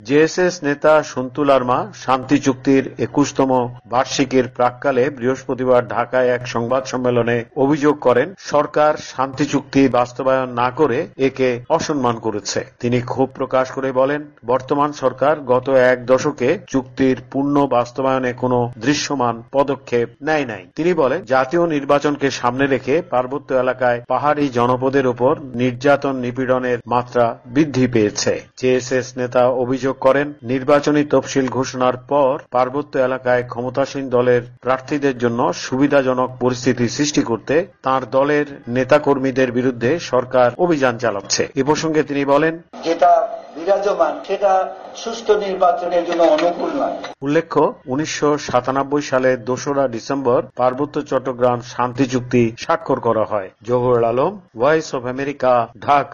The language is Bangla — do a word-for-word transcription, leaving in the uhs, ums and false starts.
জেএসএস নেতা সন্তু লারমা শান্তি চুক্তির একুশতম বার্ষিকীর প্রাক্কালে বৃহস্পতিবার ঢাকায় এক সংবাদ সম্মেলনে অভিযোগ করেন সরকার শান্তি চুক্তি বাস্তবায়ন না করে একে অসম্মান করেছে। তিনি ক্ষোভ প্রকাশ করে বলেন, বর্তমান সরকার গত এক দশকে চুক্তির পূর্ণ বাস্তবায়নে কোনো দৃশ্যমান পদক্ষেপ নেয় নাই। তিনি বলেন, জাতীয় নির্বাচনকে সামনে রেখে পার্বত্য এলাকায় পাহাড়ি জনপদের উপর নির্যাতন নিপীড়নের মাত্রা বৃদ্ধি পেয়েছে। জেএসএস নেতা অভিযোগ করেন, নির্বাচনী তফসিল ঘোষণার পর পার্বত্য এলাকায় ক্ষমতাসীন দলের প্রার্থীদের জন্য সুবিধাজনক পরিস্থিতি সৃষ্টি করতে তার দলের নেতাকর্মীদের বিরুদ্ধে সরকার অভিযান চালাচ্ছে। এ প্রসঙ্গে তিনি বলেন, যেটা বিরাজমান সেটা সুষ্ঠু নির্বাচনের জন্য অনুকূল নয়। উল্লেখ্য, উনিশশো সাতানব্বই সালের দোসরা ডিসেম্বর পার্বত্য চট্টগ্রাম শান্তি চুক্তি স্বাক্ষর করা হয়। Zahurul Alam, voice of America, Dhaka.